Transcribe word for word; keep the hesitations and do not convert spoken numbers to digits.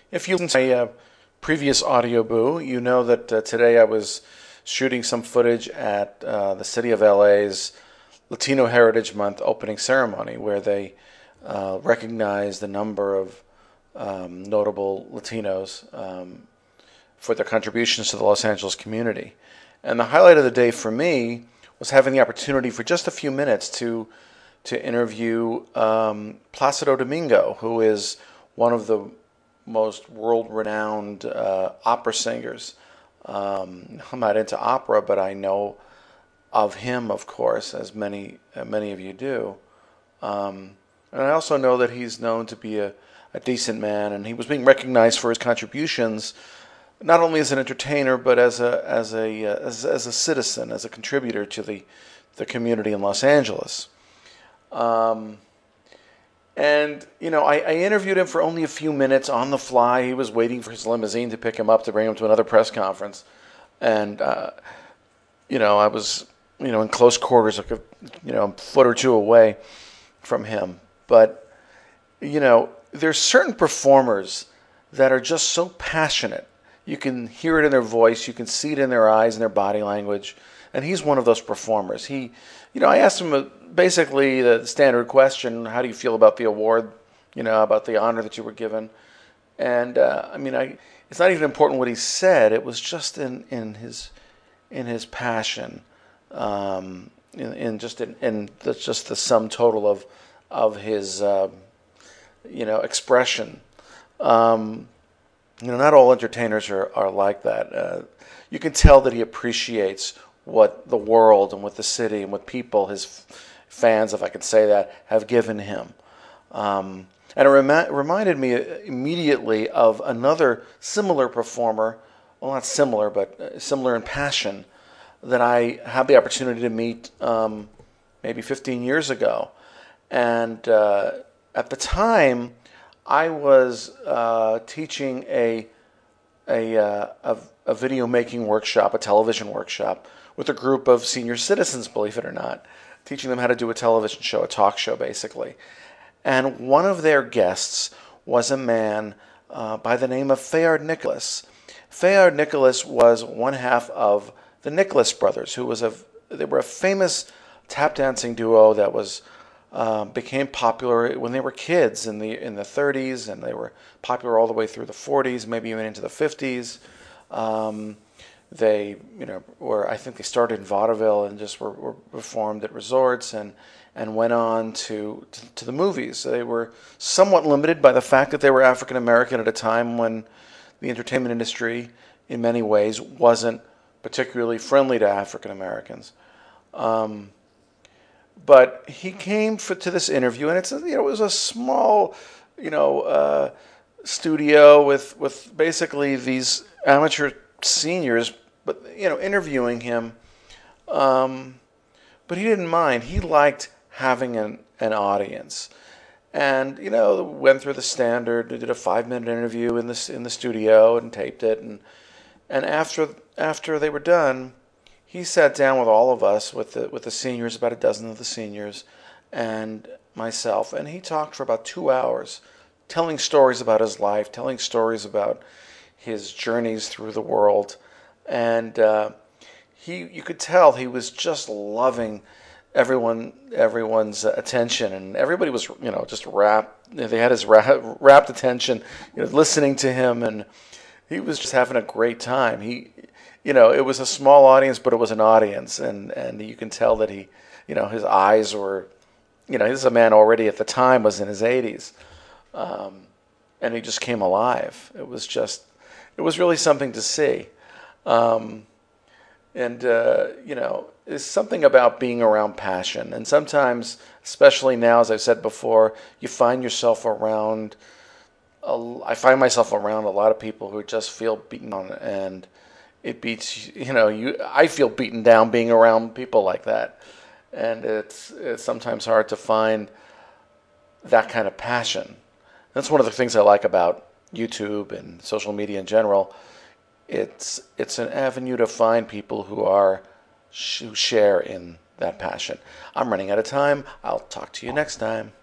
If you listen to my uh, previous audio boo, you know that uh, today I was shooting some footage at uh, the City of L A's Latino Heritage Month opening ceremony, where they uh, recognized a number of um, notable Latinos um, for their contributions to the Los Angeles community. And the highlight of the day for me was having the opportunity for just a few minutes to to interview um, Placido Domingo, who is one of the most world-renowned uh, opera singers. Um, I'm not into opera, but I know of him, of course, as many uh, many of you do. Um, and I also know that he's known to be a, a decent man, and he was being recognized for his contributions, not only as an entertainer, but as a as a uh, as, as a citizen, as a contributor to the the community in Los Angeles. Um, and you know, I, I interviewed him for only a few minutes on the fly. He was waiting for his limousine to pick him up to bring him to another press conference, and uh, you know, I was you know in close quarters, like a you know a foot or two away from him. But you know, there's certain performers that are just so passionate. You can hear it in their voice. You can see it in their eyes and their body language. And he's one of those performers. He, you know, I asked him a, basically the standard question: how do you feel about the award? You know, about the honor that you were given. And uh, I mean, I it's not even important what he said. It was just in, in his in his passion, um, in, in just in, in the, just the sum total of of his uh, you know expression. Um, You know, not all entertainers are, are like that. Uh, you can tell that he appreciates what the world and what the city and what people, his f- fans, if I could say that, have given him. Um, and it remi- reminded me immediately of another similar performer, well, not similar, but similar in passion, that I had the opportunity to meet um, maybe fifteen years ago. And uh, at the time, I was uh, teaching a a, uh, a a video making workshop, a television workshop, with a group of senior citizens, believe it or not, teaching them how to do a television show, a talk show, basically. And one of their guests was a man uh, by the name of Fayard Nicholas. Fayard Nicholas was one half of the Nicholas brothers, who was a they were a famous tap dancing duo that was. Uh, became popular when they were kids in the in the thirties, and they were popular all the way through the forties, maybe even into the fifties. Um, they, you know, were I think they started in vaudeville and just were, were performed at resorts and and went on to, to to the movies. They were somewhat limited by the fact that they were African American at a time when the entertainment industry, in many ways, wasn't particularly friendly to African Americans. Um, But he came for, to this interview, and it's you know it was a small, you know, uh, studio with with basically these amateur seniors, but you know interviewing him. Um, but he didn't mind. He liked having an an audience, and you know went through the standard. Did a five minute interview in this in the studio and taped it, and and after after they were done. He sat down with all of us, with the with the seniors, about a dozen of the seniors, and myself, and he talked for about two hours, telling stories about his life, telling stories about his journeys through the world, and uh, he you could tell he was just loving everyone everyone's attention, and everybody was you know just rapt. They had his rapt, rapt attention, you know, listening to him, and he was just having a great time. He. You know, it was a small audience, but it was an audience, and, and you can tell that he, you know, his eyes were, you know, this is a man already at the time was in his eighties, um, and he just came alive. It was just, it was really something to see, um, and uh, you know, there's something about being around passion, and sometimes, especially now, as I've said before, you find yourself around. A, I find myself around a lot of people who just feel beaten on, and it beats, you know, you. I feel beaten down being around people like that, and it's it's sometimes hard to find that kind of passion. That's one of the things I like about YouTube and social media in general. It's it's an avenue to find people who are who share in that passion. I'm running out of time. I'll talk to you next time.